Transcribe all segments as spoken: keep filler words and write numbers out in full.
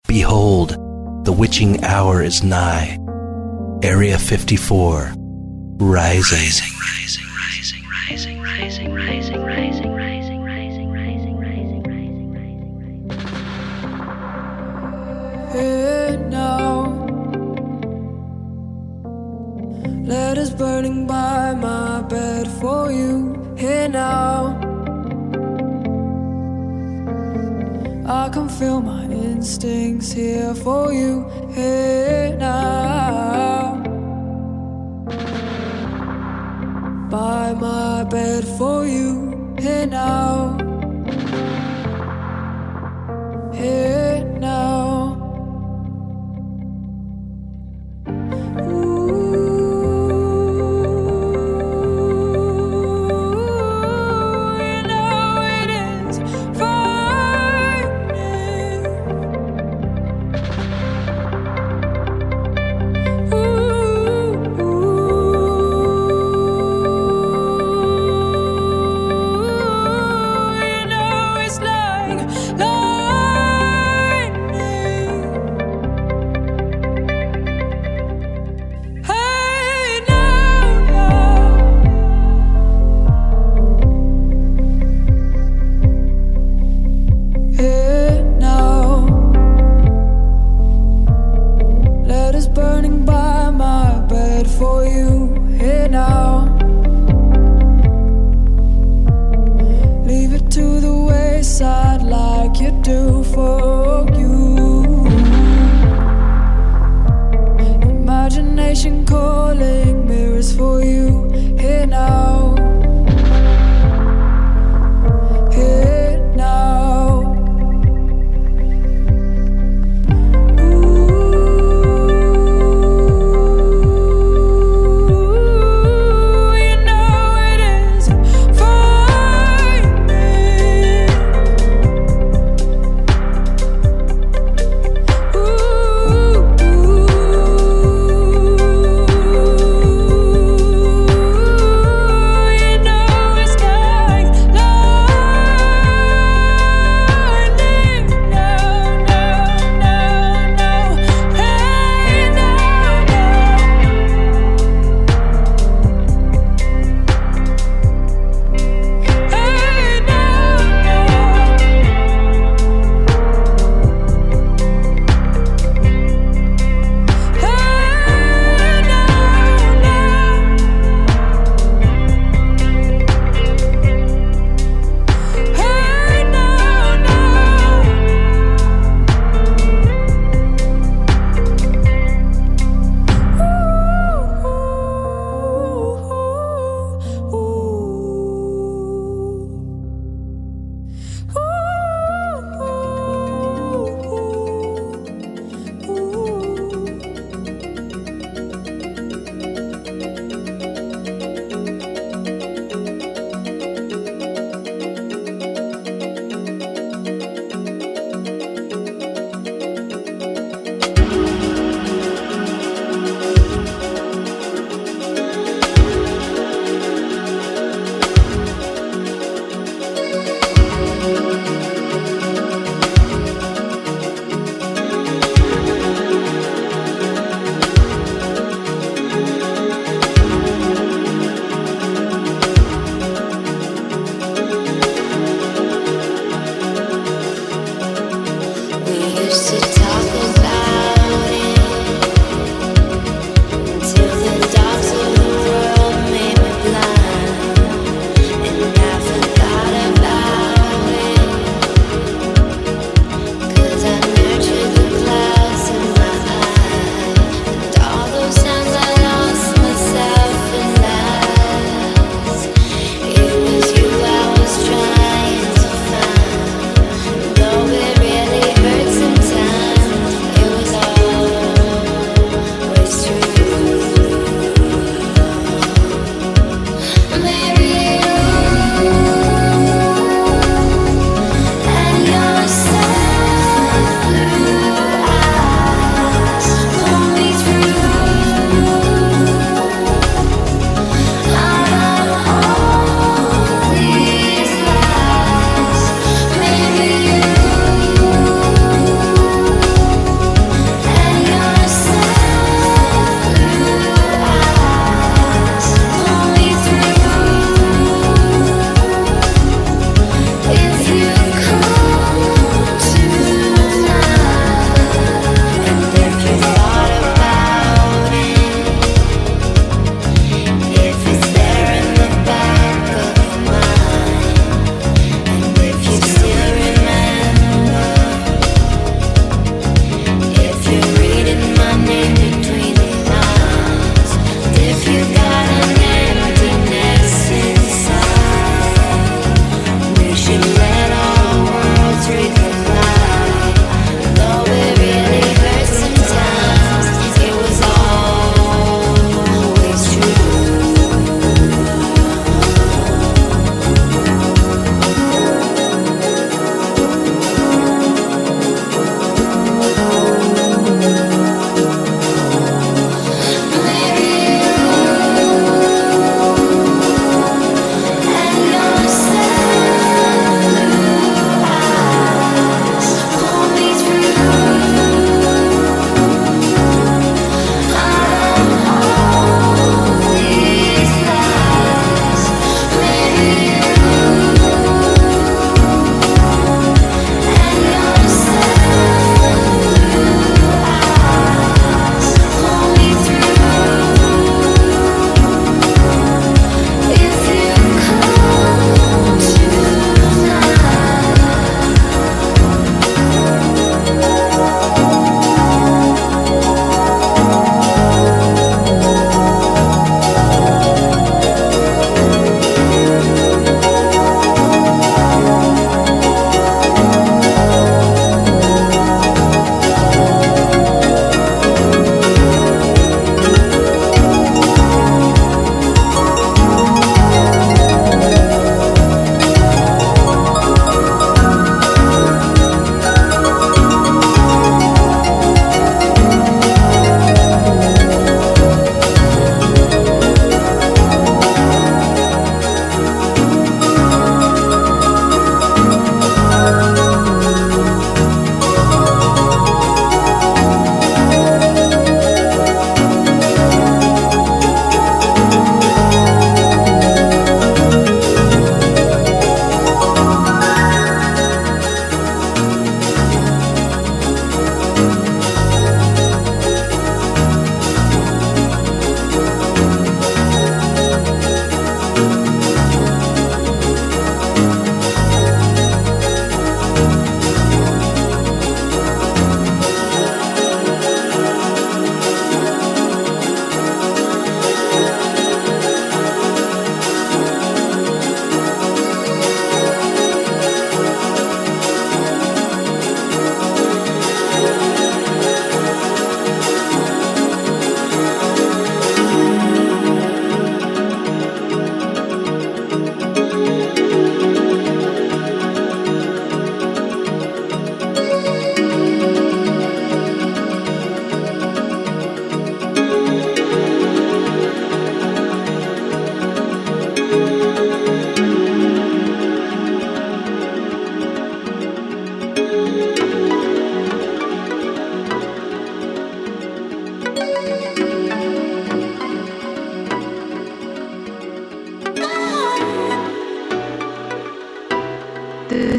Behold, the witching hour is nigh. Area fifty-four, rising. Rising, rising, rising, rising, rising, rising, rising, rising, rising, rising, rising, rising, rising, rising. Here now, letters burning by my bed for you. Here now, I can feel my instincts here for you. Here now, by my bed for you. Here now, here now.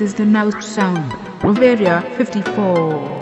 is the now sound of Area fifty-four.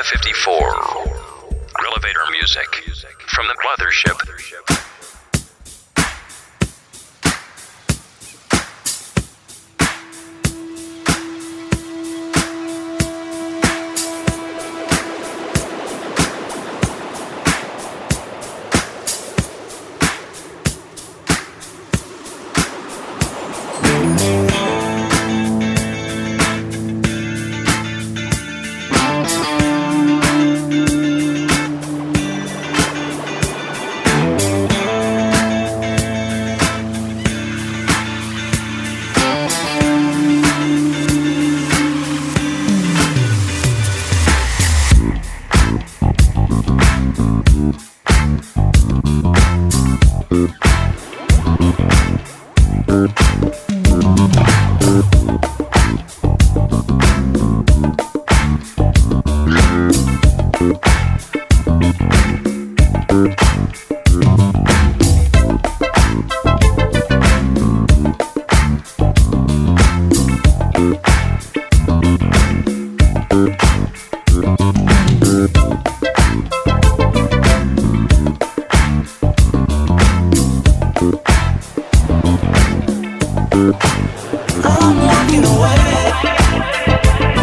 Area fifty-four. Elevator music from the mothership. I'm walking away.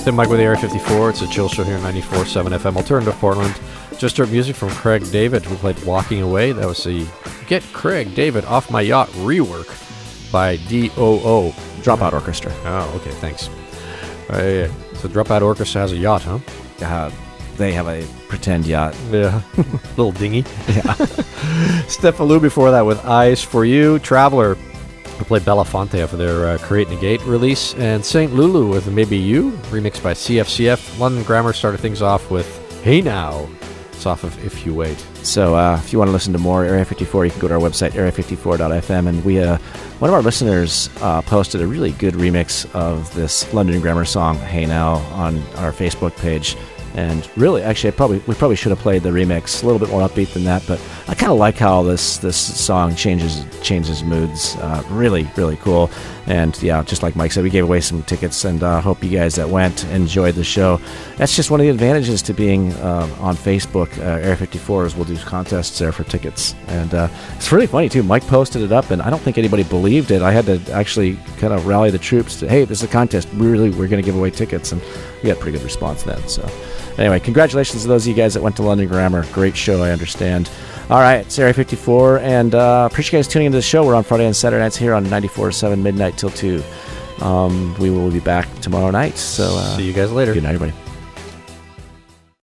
Tim Mike with the Area fifty-four. It's a chill show here on ninety-four point seven F M Alternative Portland. Just heard music from Craig David, who played Walking Away. That was the Get Craig David Off My Yacht rework by D O O. Dropout Orchestra. Oh, okay, thanks. Uh, yeah. So Dropout Orchestra has a yacht, huh? Uh, they have a pretend yacht. Yeah. Little dinghy. Yeah. Stefan before that with Eyes for You. Traveler, who played Belafonte for their uh, Create Negate release. And Saint Lulu with Maybe You, remixed by C F C F. London Grammar started things off with Hey Now. It's off of If You Wait. So uh, if you want to listen to more Area fifty-four, you can go to our website, area fifty-four dot f m. And we, uh, one of our listeners uh, posted a really good remix of this London Grammar song, Hey Now, on our Facebook page. And really, actually, I probably we probably should have played the remix a little bit more upbeat than that. But I kind of like how this this song changes changes moods. Uh, really, really cool. And yeah, just like Mike said, we gave away some tickets, and I uh, hope you guys that went enjoyed the show. That's just one of the advantages to being uh, on Facebook. Uh, Area fifty-four is we'll do contests there for tickets, and uh, it's really funny too. Mike posted it up, and I don't think anybody believed it. I had to actually kind of rally the troops to, hey, this is a contest. We really, we're going to give away tickets, and we got a pretty good response then. So. Anyway, congratulations to those of you guys that went to London Grammar. Great show, I understand. All right, it's Area fifty-four, and uh, appreciate you guys tuning into the show. We're on Friday and Saturday nights here on ninety-four point seven, midnight till two. Um, we will be back tomorrow night. So uh, see you guys later. Good night, everybody.